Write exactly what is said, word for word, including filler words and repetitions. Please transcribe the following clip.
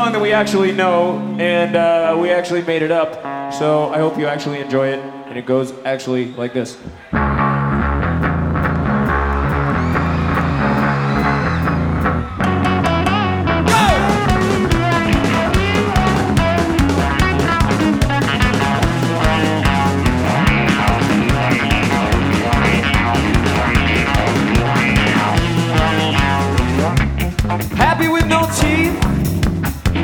Song that we actually know, and uh, we actually made it up. So I hope you actually enjoy it, and it goes actually like this.